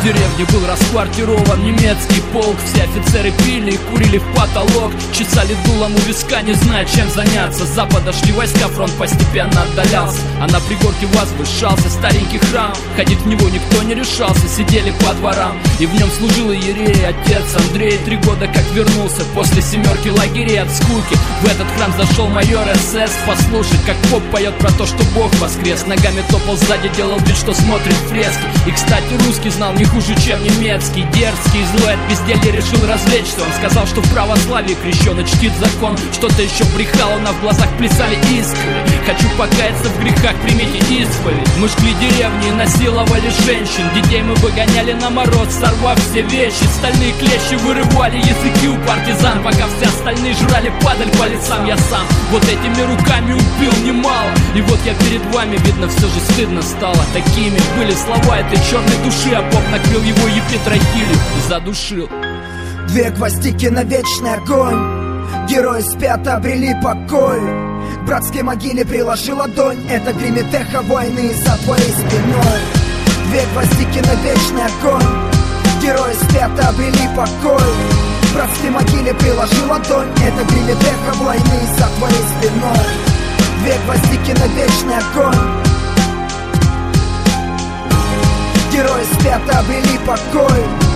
деревне был расквартирован немецкий полк. Все офицеры пили и курили в потолок, чесали дулом у виска, не зная, чем заняться. С запада шли войска, фронт постепенно отдалялся, а на пригорке возвышался старенький храм. Ходить в него никто не решался, сидели по дворам, и в нем служил иерей отец Андрей. 3 года как вернулся после 7 лагерей от скуки. В этот храм зашел майор СС послушать, как поп поет про то, что Бог воскрес. Ногами топал сзади, делал вид, что смотрит фрески. И, кстати, русский знал не хуже, чем немецкий. Дерзкий, злой от безделья решил развлечься. Он сказал, что в православии крещеный чтит закон. Что-то еще брехал, но в глазах плясали искры. Хочу покаяться в грехах, примите исповедь. Мы шли деревни и насиловали женщин. Детей мы выгоняли на мороз, сорвав все вещи. Стальные клещи вырывали языки у партизан, пока все остальные жрали падаль по лицам. Я сам вот этими руками убил немало. И вот я перед вами, видно, все же стыдно стало. Такими были слова этой черной души, а Бог накрыл его епитрахилью и задушил. 2 гвоздики на вечный огонь, герои спят, обрели покой. К братской могиле приложи ладонь, это гремит эхо войны за твоей спиной. 2 гвоздики на вечный огонь, герои спят, обрели покой. К братской могиле приложи ладонь, это гремит эхо войны за твоей спиной. 2 гвоздики на вечный огонь, герои спят, обрели покой.